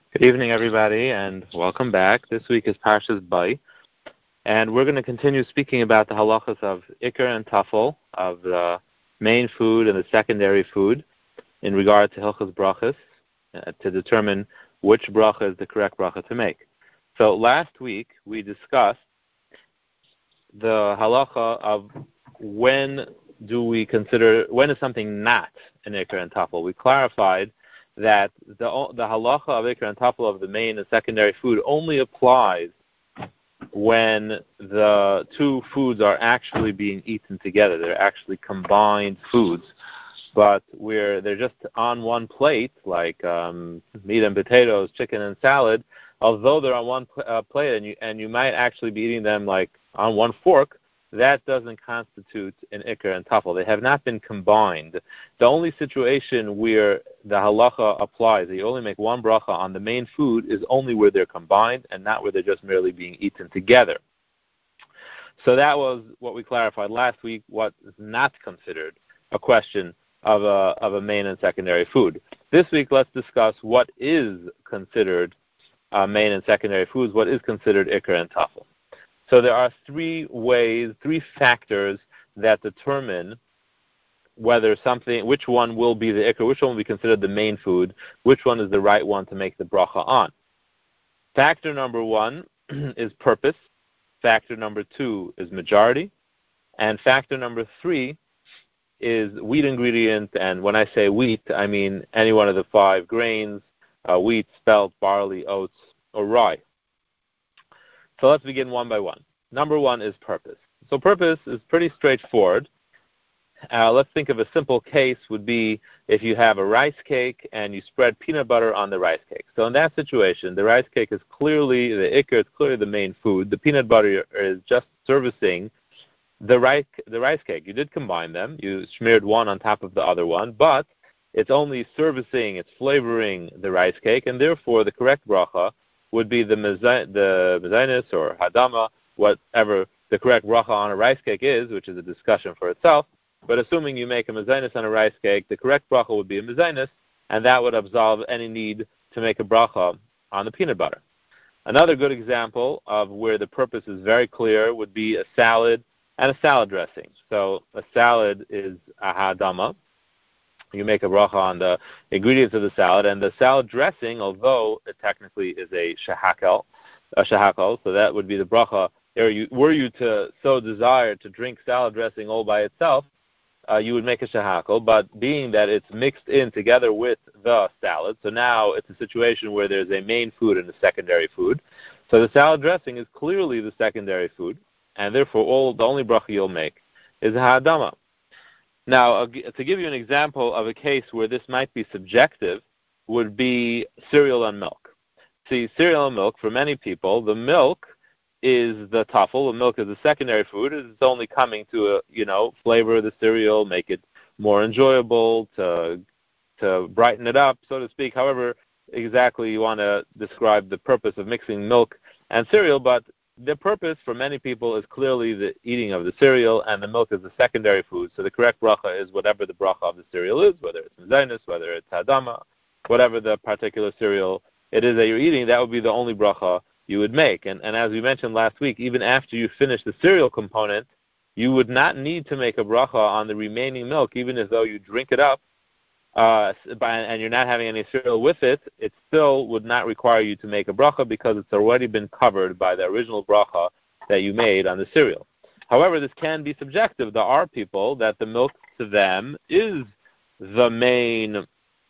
Good evening, everybody, and welcome back. This week is Parshas Bay, and we're going to continue speaking about the halachas of Iker and Tafel, of the main food and the secondary food, in regard to Hilchos Brachos, to determine which bracha is the correct bracha to make. So last week we discussed the halacha of when is something not an Iker and Tafel. We clarified that the halacha of Iker and Tafel of the main and secondary food only applies when the two foods are actually being eaten together. They're actually combined foods, but they're just on one plate, like meat and potatoes, chicken and salad. Although they're on one plate, and you might actually be eating them like on one fork, that doesn't constitute an Iker and Tafel. They have not been combined. The only situation where the halacha applies, that you only make one bracha on the main food, is only where they're combined and not where they're just merely being eaten together. So that was what we clarified last week, what is not considered a question of a main and secondary food. This week, let's discuss what is considered main and secondary foods, what is considered Iker and Tafel. So there are three factors that determine which one will be the Iker, which one will be considered the main food, which one is the right one to make the bracha on. Factor number one is purpose. Factor number two is majority. And factor number three is wheat ingredient. And when I say wheat, I mean any one of the 5 grains, wheat, spelt, barley, oats, or rye. So let's begin one by one. Number one is purpose. So purpose is pretty straightforward. Let's think of a simple case would be if you have a rice cake and you spread peanut butter on the rice cake. So in that situation, the rice cake is clearly the Iker, it's clearly the main food. The peanut butter is just servicing the rice cake. You did combine them. You smeared one on top of the other one, but it's only servicing, it's flavoring the rice cake, and therefore the correct bracha would be the mezainis or hadama, whatever the correct bracha on a rice cake is, which is a discussion for itself. But assuming you make a mezainis on a rice cake, the correct bracha would be a mezainis, and that would absolve any need to make a bracha on the peanut butter. Another good example of where the purpose is very clear would be a salad and a salad dressing. So a salad is a hadama. You make a bracha on the ingredients of the salad, and the salad dressing, although it technically is a shehakol, so that would be the bracha. Were you to so desire to drink salad dressing all by itself, you would make a shehakol, but being that it's mixed in together with the salad, so now it's a situation where there's a main food and a secondary food. So the salad dressing is clearly the secondary food, and therefore the only bracha you'll make is a hadama. Now, to give you an example of a case where this might be subjective would be cereal and milk. See, cereal and milk, for many people, the milk is the tafel. The milk is the secondary food. It's only coming to, flavor the cereal, make it more enjoyable, to brighten it up, so to speak. However, exactly you want to describe the purpose of mixing milk and cereal, but the purpose for many people is clearly the eating of the cereal, and the milk is the secondary food. So the correct bracha is whatever the bracha of the cereal is, whether it's mezainis, whether it's hadama, whatever the particular cereal it is that you're eating, that would be the only bracha you would make. And as we mentioned last week, even after you finish the cereal component, you would not need to make a bracha on the remaining milk, even as though you drink it up, and you're not having any cereal with it, it still would not require you to make a bracha because it's already been covered by the original bracha that you made on the cereal. However, this can be subjective. There are people that the milk to them is the main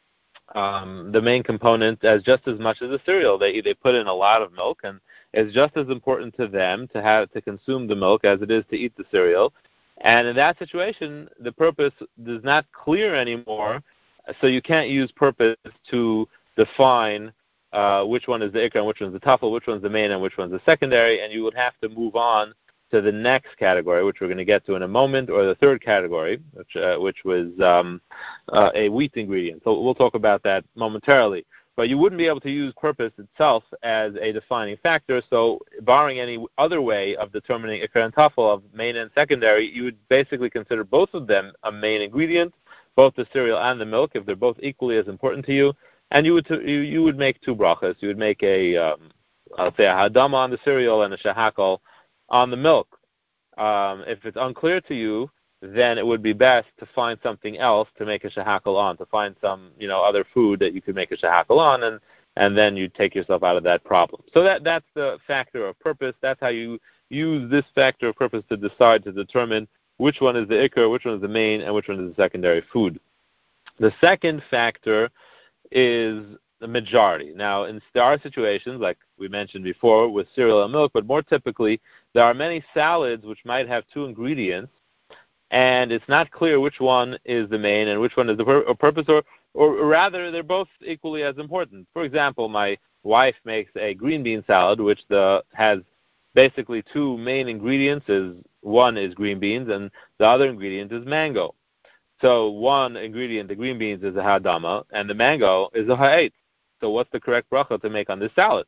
component as just as much as the cereal. They put in a lot of milk, and it's just as important to them to consume the milk as it is to eat the cereal. And in that situation, the purpose is not clear anymore. So you can't use purpose to define which one is the Iker and which one is the Tafel, which one's the main and which one's the secondary, and you would have to move on to the next category, which we're going to get to in a moment, or the third category, which was a wheat ingredient. So we'll talk about that momentarily. But you wouldn't be able to use purpose itself as a defining factor, so barring any other way of determining Iker and Tafel of main and secondary, you would basically consider both of them a main ingredient, both the cereal and the milk, if they're both equally as important to you. and you would make two brachas. You would make I'll say a hadama on the cereal and a shehakol on the milk. If it's unclear to you, then it would be best to find something else to make a shehakol on, to find some other food that you could make a shehakol on, and then you take yourself out of that problem. So that's the factor of purpose. That's how you use this factor of purpose to determine which one is the ikar, which one is the main, and which one is the secondary food. The second factor is the majority. Now, there are situations, like we mentioned before, with cereal and milk, but more typically, there are many salads which might have two ingredients, and it's not clear which one is the main and which one is the purpose, or rather, they're both equally as important. For example, my wife makes a green bean salad, which has basically two main ingredients. One is green beans, and the other ingredient is mango. So one ingredient, the green beans, is a hadama, and the mango is a ha'etz. So what's the correct bracha to make on this salad?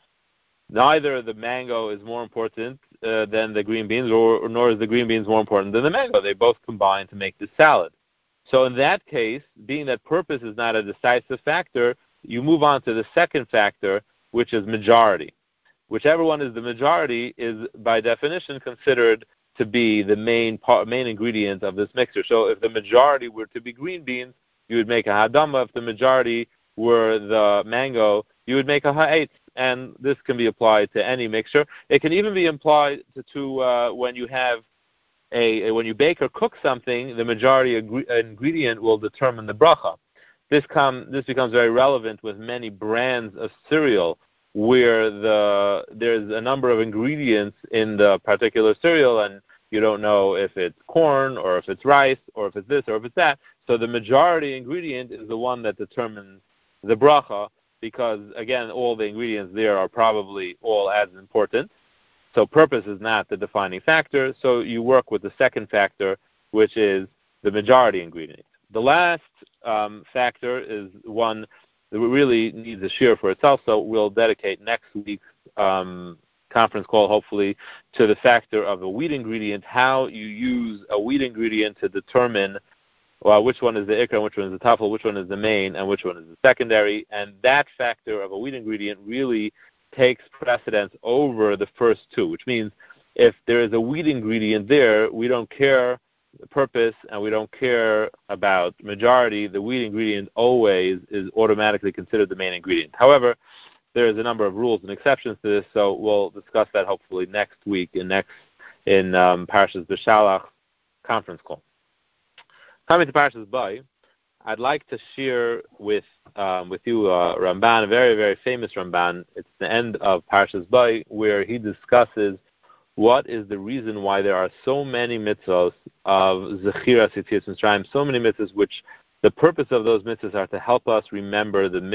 Neither the mango is more important than the green beans, nor is the green beans more important than the mango. They both combine to make the salad. So in that case, being that purpose is not a decisive factor, you move on to the second factor, which is majority. Whichever one is the majority is, by definition, considered to be the main ingredient of this mixture. So if the majority were to be green beans, you would make a hadama. If the majority were the mango, you would make a ha'etz. And this can be applied to any mixture. It can even be applied to when you have when you bake or cook something, the majority ingredient will determine the bracha. This becomes very relevant with many brands of cereal, where there's a number of ingredients in the particular cereal, and you don't know if it's corn or if it's rice or if it's this or if it's that. So the majority ingredient is the one that determines the bracha, because again, all the ingredients there are probably all as important. So purpose is not the defining factor. So you work with the second factor, which is the majority ingredient. The last factor is one that really needs a share for itself. So we'll dedicate next week's conference call, hopefully, to the factor of a wheat ingredient, how you use a wheat ingredient to determine which one is the ikra, which one is the tafel, which one is the main, and which one is the secondary. And that factor of a wheat ingredient really takes precedence over the first two, which means if there is a wheat ingredient there, we don't care the purpose and we don't care about majority. The wheat ingredient always is automatically considered the main ingredient. However, there is a number of rules and exceptions to this, so we'll discuss that hopefully next week in Parshas Beshalach conference call. Coming to Parshas Bay, I'd like to share with you Ramban, a very, very famous Ramban. It's the end of Parshas Bay, where he discusses what is the reason why there are so many mitzvahs of Zechiras Yetzias Mitzrayim, so many mitzvahs which the purpose of those mitzvahs are to help us remember the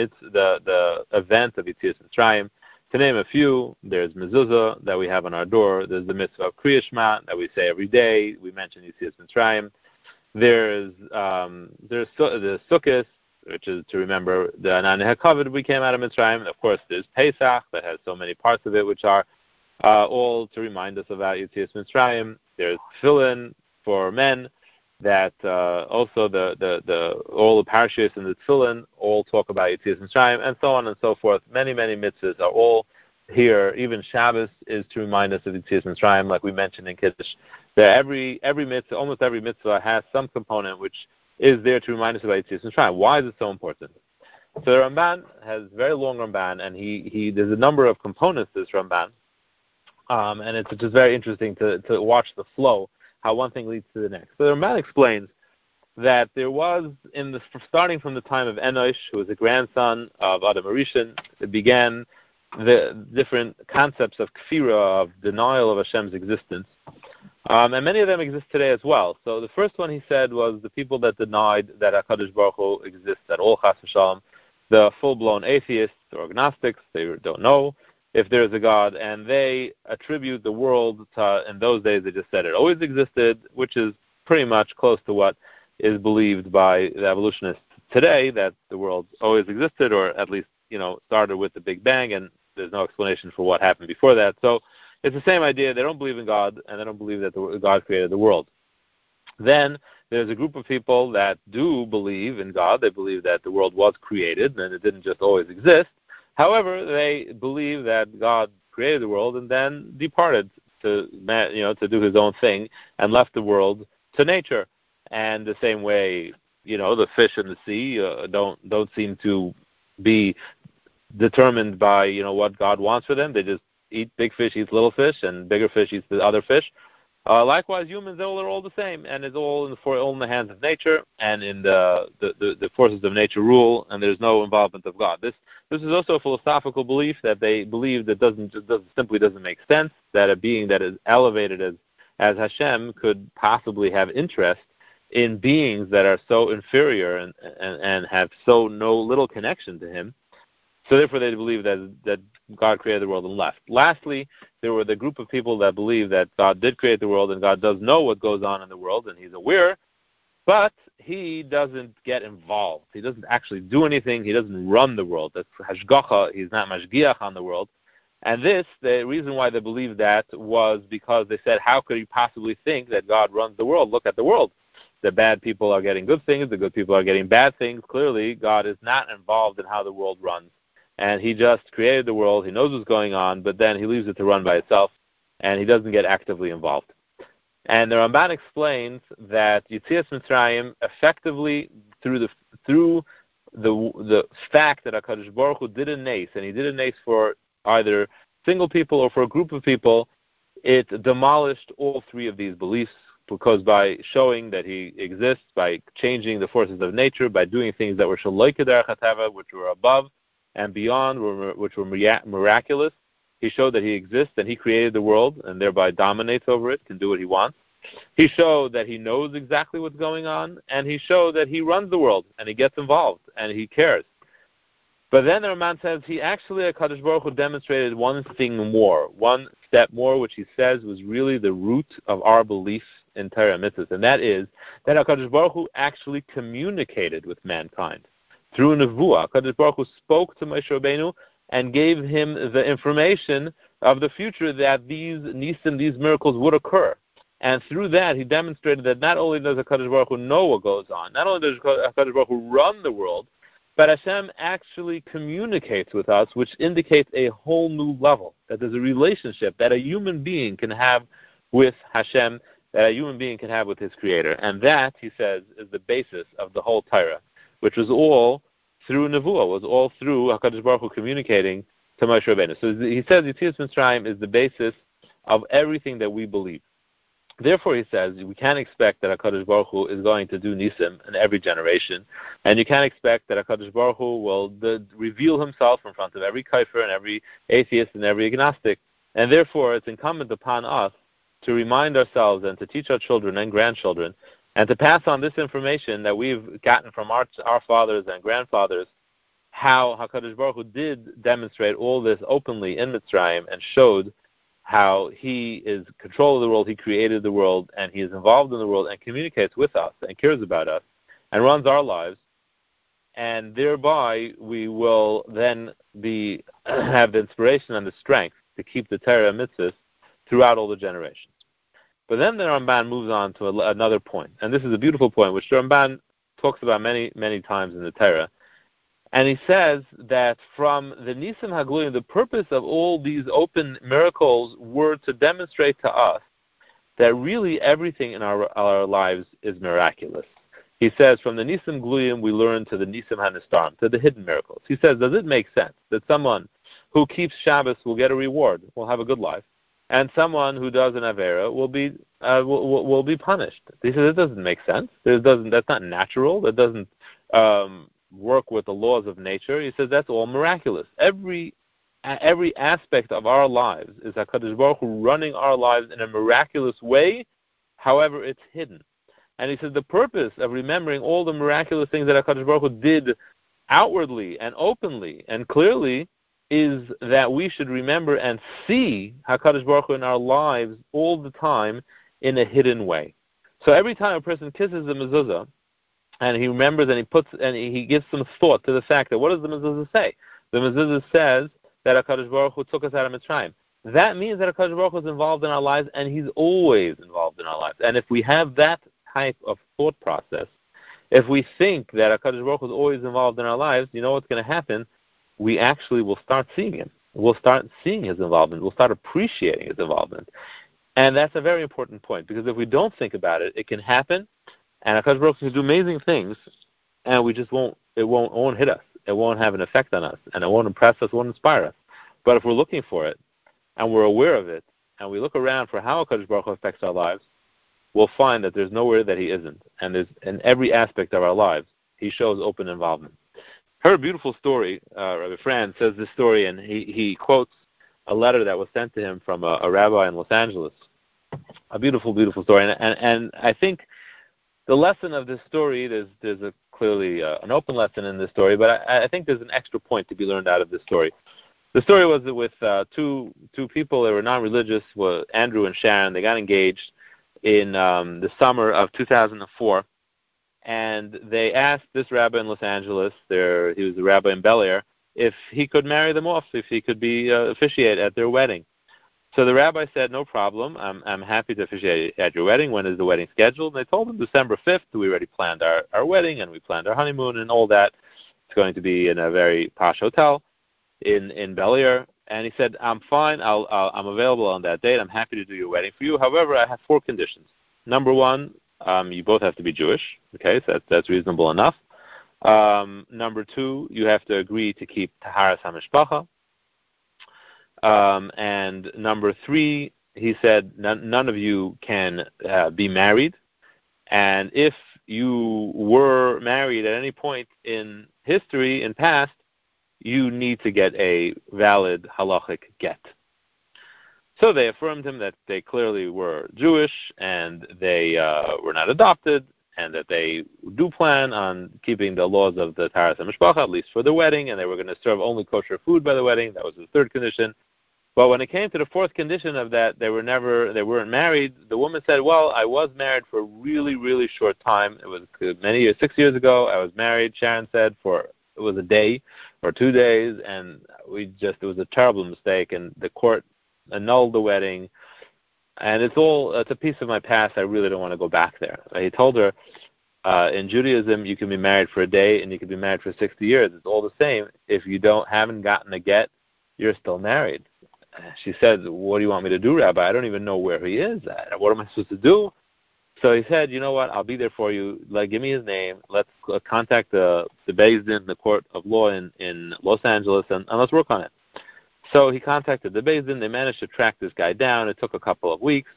event of Yetzias Mitzrayim. To name a few, there's mezuzah that we have on our door. There's the mitzvah of Kriyas Shema that we say every day. We mention Yetzias Mitzrayim. There's the Sukkot, which is to remember the Anan HaKavod we came out of Mitzrayim. Of course, there's Pesach that has so many parts of it, which are all to remind us about Yetzias Mitzrayim. There's Tefillin for men, that also all the parashas in the Tefillin all talk about Yetzias Mitzrayim, and so on and so forth. Many, many mitzvahs are all here. Even Shabbos is to remind us of Yetzias Mitzrayim, like we mentioned in Kiddush. Every mitzvah, almost every mitzvah, has some component which is there to remind us about Yetzias Mitzrayim. Why is it so important? So the Ramban has a very long Ramban, and there's a number of components to this Ramban, and it's just very interesting to watch the flow, how one thing leads to the next. So the Ramban explains that there was, starting from the time of Enosh, who was the grandson of Adam HaRishon, it began the different concepts of kfira, of denial of Hashem's existence. And many of them exist today as well. So the first one he said was the people that denied that HaKadosh Baruch Hu exists at all, chas v'shalom, the full-blown atheists or agnostics. They don't know if there is a God, and they attribute the world to, in those days they just said it always existed, which is pretty much close to what is believed by the evolutionists today, that the world always existed, or at least, started with the Big Bang, and there's no explanation for what happened before that. So it's the same idea. They don't believe in God, and they don't believe that God created the world. Then there's a group of people that do believe in God. They believe that the world was created and it didn't just always exist. However, they believe that God created the world and then departed to do his own thing and left the world to nature. And the same way, the fish in the sea don't seem to be determined by what God wants for them. They just eat big fish, eats little fish, and bigger fish eats the other fish. Likewise, humans, they're all the same, and it's all in the hands of nature and in the forces of nature rule, and there's no involvement of God. This is also a philosophical belief that they believe that simply doesn't make sense, that a being that is elevated as Hashem could possibly have interest in beings that are so inferior and have so little connection to him. So therefore they believe that God created the world and left. Lastly, there were the group of people that believe that God did create the world and God does know what goes on in the world and he's aware, but he doesn't get involved. He doesn't actually do anything. He doesn't run the world. That's hashgacha. He's not mashgiach on the world. And the reason why they believed that was because they said, how could he possibly think that God runs the world? Look at the world. The bad people are getting good things. The good people are getting bad things. Clearly, God is not involved in how the world runs. And he just created the world. He knows what's going on, but then he leaves it to run by itself, and he doesn't get actively involved. And the Ramban explains that Yetzias Mitzrayim effectively through the fact that HaKadosh Baruch Hu did a nes, and he did a nes for either single people or for a group of people, it demolished all three of these beliefs, because by showing that he exists, by changing the forces of nature, by doing things that were shaloy kederach hatava, which were above and beyond, which were miraculous, he showed that he exists and he created the world and thereby dominates over it, can do what he wants. He showed that he knows exactly what's going on, and he showed that he runs the world and he gets involved and he cares. But then the Ramban says he actually, HaKadosh Baruch Hu, demonstrated one thing more, one step more, which he says was really the root of our belief in Torah and Mitzvahs, and that is that HaKadosh Baruch Hu actually communicated with mankind through Nevuah. HaKadosh Baruch Hu spoke to Moshe Rabbeinu and gave him the information of the future that these nisim, these miracles would occur. And through that, he demonstrated that not only does HaKadosh Baruch Hu know what goes on, not only does HaKadosh Baruch Hu run the world, but Hashem actually communicates with us, which indicates a whole new level, that there's a relationship that a human being can have with Hashem, that a human being can have with his Creator. And that, he says, is the basis of the whole Torah, which was all through Nevuah, was all through HaKadosh Baruch Hu communicating to Moshe Rabbeinu. So he says Yetzias Mitzrayim is the basis of everything that we believe. Therefore, he says, we can't expect that HaKadosh Baruch Hu is going to do nisim in every generation, and you can't expect that HaKadosh Baruch Hu will reveal himself in front of every kafir and every atheist and every agnostic. And therefore, it's incumbent upon us to remind ourselves and to teach our children and grandchildren and to pass on this information that we've gotten from our fathers and grandfathers, how HaKadosh Baruch Hu did demonstrate all this openly in Mitzrayim and showed how he is in control of the world, he created the world, and he is involved in the world and communicates with us and cares about us and runs our lives. And thereby we will then have the inspiration and the strength to keep the Torah and mitzvahs throughout all the generations. But then the Ramban moves on to another point, and this is a beautiful point, which the Ramban talks about many, many times in the Torah. And he says that from the Nisim Hagluim, the purpose of all these open miracles were to demonstrate to us that really everything in our lives is miraculous. He says from the Nisim Gluyim we learn to the Nisim Hanistarim, to the hidden miracles. He says, does it make sense that someone who keeps Shabbos will get a reward, will have a good life, and someone who does an Avera will be punished? He says it doesn't make sense. That's not natural. That doesn't work with the laws of nature. He says that's all miraculous. Every aspect of our lives is HaKadosh Baruch Hu running our lives in a miraculous way. However, it's hidden. And he says the purpose of remembering all the miraculous things that HaKadosh Baruch Hu did outwardly and openly and clearly is that we should remember and see HaKadosh Baruch Hu in our lives all the time in a hidden way. So every time a person kisses the mezuzah, and he remembers and he gives some thought to the fact that what does the mezuzah say? The mezuzah says that HaKadosh Baruch Hu took us out of Mitzrayim. That means that HaKadosh Baruch Hu is involved in our lives, and he's always involved in our lives. And if we have that type of thought process, if we think that HaKadosh Baruch Hu is always involved in our lives, you know what's going to happen? We actually will start seeing Him. We'll start seeing His involvement. We'll start appreciating His involvement. And that's a very important point, because if we don't think about it, it can happen, and HaKadosh Baruch Hu can do amazing things, and we just it won't hit us. It won't have an effect on us, and it won't impress us, it won't inspire us. But if we're looking for it, and we're aware of it, and we look around for how HaKadosh Baruch Hu affects our lives, we'll find that there's nowhere that He isn't. And there's, in every aspect of our lives, He shows open involvement. Heard a beautiful story. Rabbi Franz says this story, and he quotes a letter that was sent to him from a rabbi in Los Angeles. A beautiful, beautiful story. And I think the lesson of this story, there's clearly an open lesson in this story, but I think there's an extra point to be learned out of this story. The story was with two people. They were non-religious, were Andrew and Sharon. They got engaged in the summer of 2004, and they asked this rabbi in Los Angeles, he was a rabbi in Bel Air, if he could marry them off, if he could be officiate at their wedding. So the rabbi said, no problem, I'm happy to officiate at your wedding. When is the wedding scheduled? And they told him December 5th. We already planned our wedding, and we planned our honeymoon and all that. It's going to be in a very posh hotel in Bel Air. And he said, I'm fine, I'm available on that date. I'm happy to do your wedding for you. However, I have 4 conditions. Number 1, you both have to be Jewish. Okay, so that's reasonable enough. Number 2, you have to agree to keep Taharas HaMishpacha. And number 3, he said, none of you can be married. And if you were married at any point in history, in past, you need to get a valid halachic get. So they affirmed him that they clearly were Jewish, and they were not adopted, and that they do plan on keeping the laws of the Taharas HaMishpacha, at least for the wedding, and they were going to serve only kosher food by the wedding. That was the 3rd condition. But when it came to the 4th condition of that, they weren't married. The woman said, well, I was married for a really, really short time. It was many years, 6 years ago. I was married, Sharon said, it was a day or 2 days, and it was a terrible mistake, and the court annulled the wedding. And it's a piece of my past. I really don't want to go back there. He told her, in Judaism, you can be married for a day and you can be married for 60 years. It's all the same. If you haven't gotten a get, you're still married. She said, what do you want me to do, Rabbi? I don't even know where he is. What am I supposed to do? So he said, you know what, I'll be there for you. Give me his name. Let's contact the Beis Din, the court of law in Los Angeles, and let's work on it. So he contacted the Beis Din. They managed to track this guy down. It took a couple of weeks.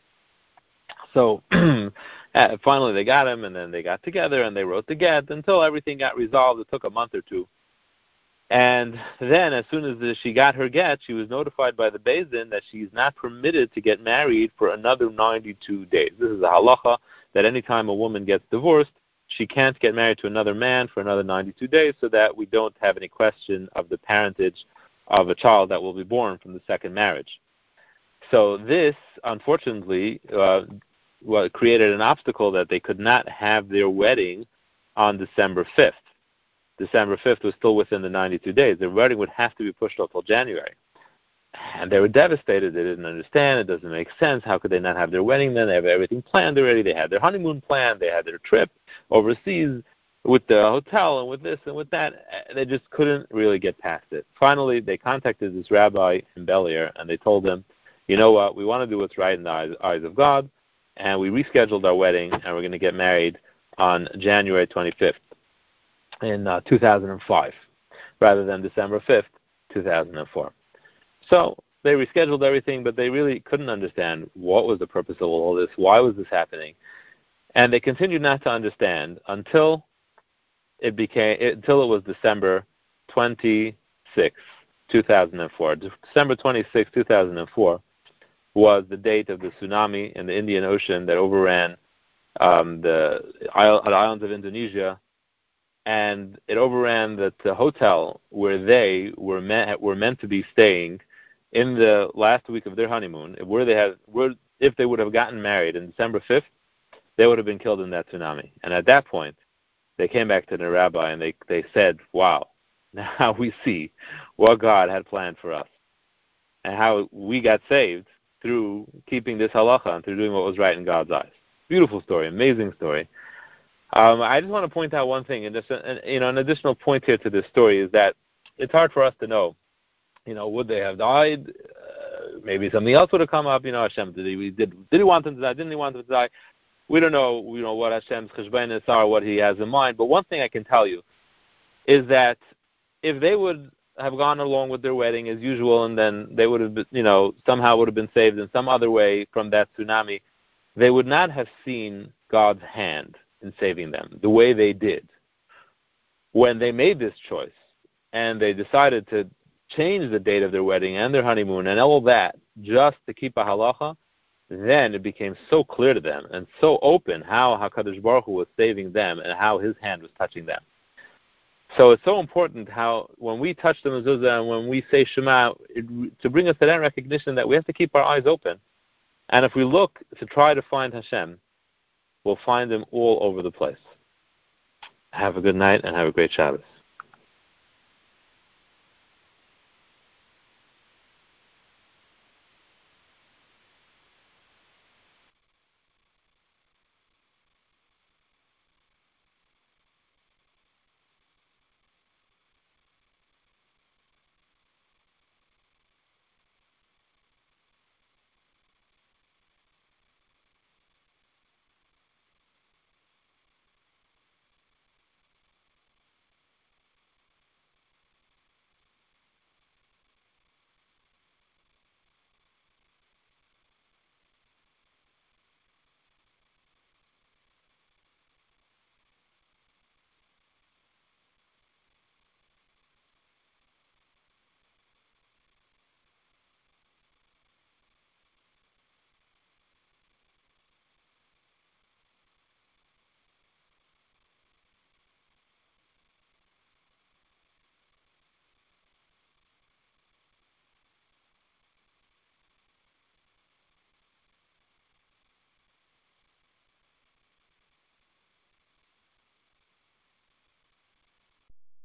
So finally they got him, and then they got together, and they wrote the get until everything got resolved. It took a month or 2. And then as soon as she got her get, she was notified by the Beis Din that she's not permitted to get married for another 92 days. This is a halacha that any time a woman gets divorced, she can't get married to another man for another 92 days, so that we don't have any question of the parentage of a child that will be born from the second marriage. So this, unfortunately, created an obstacle that they could not have their wedding on December 5th. December 5th was still within the 92 days. Their wedding would have to be pushed off till January. And they were devastated. They didn't understand. It doesn't make sense. How could they not have their wedding then? They have everything planned already. They had their honeymoon planned. They had their trip overseas with the hotel and with this and with that. They just couldn't really get past it. Finally, they contacted this rabbi in Bel Air, and they told him, you know what, we want to do what's right in the eyes of God, and we rescheduled our wedding, and we're going to get married on January 25th in 2005, rather than December 5th, 2004. So they rescheduled everything, but they really couldn't understand what was the purpose of all this, why was this happening, and they continued not to understand until it was December 26, 2004. December 26, 2004 was the date of the tsunami in the Indian Ocean that overran the islands of Indonesia, and it overran the hotel where they were meant to be staying in the last week of their honeymoon. If they would have gotten married on December 5th, they would have been killed in that tsunami. And at that point, they came back to the rabbi and they said, wow, now we see what God had planned for us and how we got saved through keeping this halacha and through doing what was right in God's eyes. Beautiful story, amazing story. I just want to point out one thing, and just an additional point here to this story is that it's hard for us to know. Would they have died? Maybe something else would have come up. Hashem, did he want them to die? Didn't he want them to die? We don't know. What Hashem's cheshbonos are, what He has in mind. But one thing I can tell you is that if they would have gone along with their wedding as usual, and then they would have, somehow would have been saved in some other way from that tsunami, they would not have seen God's hand in saving them the way they did when they made this choice and they decided to change the date of their wedding and their honeymoon and all that just to keep a halacha. Then it became so clear to them and so open how HaKadosh Baruch Hu was saving them and how His hand was touching them. So it's so important how when we touch the mezuzah and when we say Shema, to bring us to that recognition that we have to keep our eyes open. And if we look to try to find Hashem, we'll find Him all over the place. Have a good night and have a great Shabbos.